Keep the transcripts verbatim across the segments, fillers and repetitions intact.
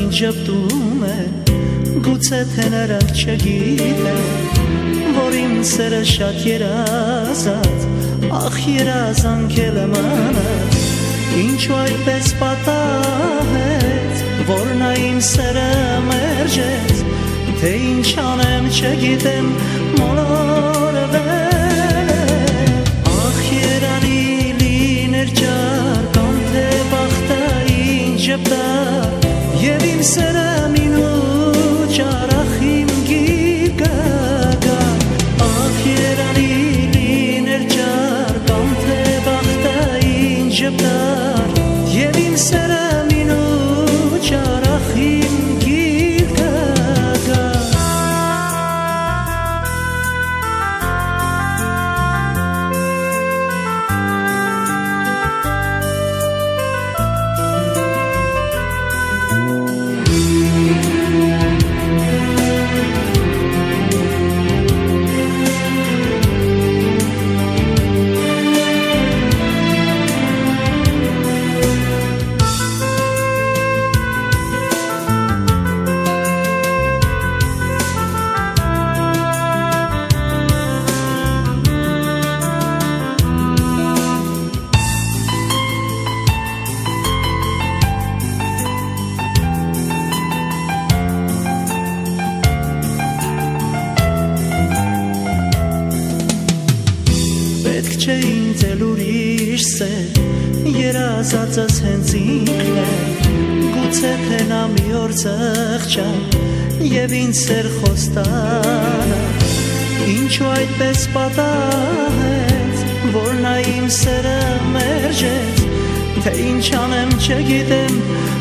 ինձ ժպտում է, գուցե թե նրանք չգիտեն, որ իմ սերը շատ երազած, ախ երազանք էլ մանած, ինչու այդպես պատահեց, որ նա իմ սերը մերժեց, թե ինչ անեմ չգիտեմ, մոլորվել է, ախ երանի լիներ ջար, կամ թե բախտը ինձ ժպտա, և իմ սերը մինուճ արախ իմ գիրկը գա, ախ երանի լիներ ջար, կամ թե բախտը ինձ ժպտա, և իմ սերը մինուճ արախ իմ գիրկը գա. Չէ ինձ էլ ուրիշ սեր, երազածս հենց ինքն է, գուցե թե նա մի օր զղջա, և ինձ սեր խոստանա, ինչու այդպես պատահեց, որ նա իմ սերը մերժեց, թե ինչ անեմ չգիտեմ,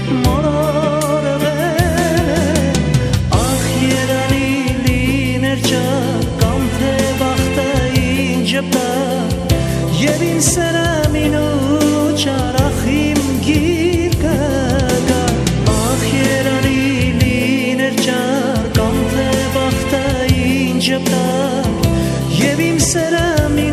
մոլորվել է, ախ երանի լիներ ջար, կամ թե բախտը ինձ ժպտա, և իմ սերը մինուճ արախ իմ գիրկը գա, ախ երանի լիներ ջար, կամ թե բախտը ինձ ժպտա, և իմ սերը մինուճ